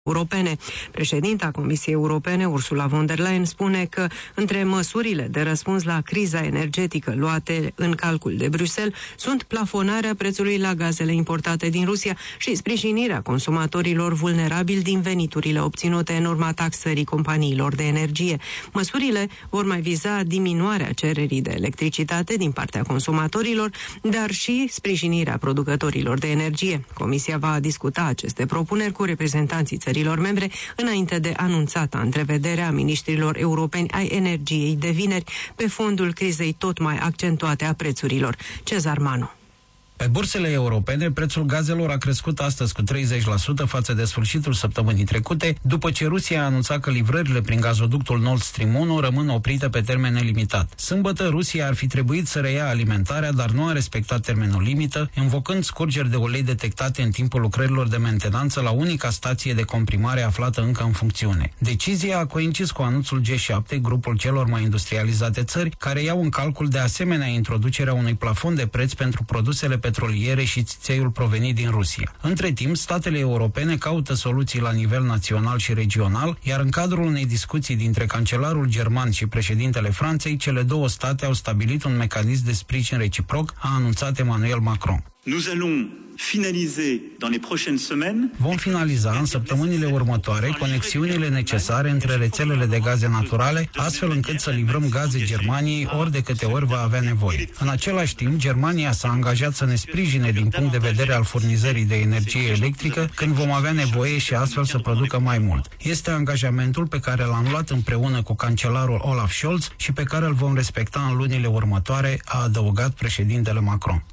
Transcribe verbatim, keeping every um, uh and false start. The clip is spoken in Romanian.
europene. Președinta Comisiei Europene, Ursula von der Leyen, spune că între măsurile de răspuns la criza energetică luate în calcul de Bruxelles sunt plafonarea prețului la gazele importate din Rusia și sprijinirea consumatorilor vulnerabili din veniturile obținute în urma taxării companiilor de energie. Măsurile vor mai viza diminuarea cererii de electricitate din partea consumatorilor, dar și sprijinirea producătorilor de energie. Comisia va discuta aceste propuneri cu reprezentanții țărilor membre înainte de anunțata întrevederea a miniștrilor europeni ai energiei de vineri pe fondul crizei tot mai accentuate a prețurilor. Cezar Manu. Pe bursele europene, prețul gazelor a crescut astăzi cu treizeci la sută față de sfârșitul săptămânii trecute, după ce Rusia a anunțat că livrările prin gazoductul Nord Stream unu rămân oprite pe termen nelimitat. Sâmbătă, Rusia ar fi trebuit să reia alimentarea, dar nu a respectat termenul limită, invocând scurgeri de ulei detectate în timpul lucrărilor de mentenanță la unica stație de comprimare aflată încă în funcțiune. Decizia a coincis cu anunțul G șapte, grupul celor mai industrializate țări, care iau în calcul de asemenea introducerea unui plafon de preț pentru produsele petroliere și țițeiul provenit din Rusia. Între timp, statele europene caută soluții la nivel național și regional, iar în cadrul unei discuții dintre cancelarul german și președintele Franței, cele două state au stabilit un mecanism de sprijin reciproc, a anunțat Emmanuel Macron. Nous allons finaliser dans les prochaines semaines. Vom finaliza în săptămânile următoare conexiunile necesare între rețelele de gaze naturale, astfel încât să livrăm gaze Germaniei ori de câte ori va avea nevoie. În același timp, Germania s-a angajat să ne sprijine din punct de vedere al furnizării de energie electrică când vom avea nevoie și astfel să producă mai mult. Este angajamentul pe care l-am luat împreună cu cancelarul Olaf Scholz și pe care îl vom respecta în lunile următoare, a adăugat președintele Macron.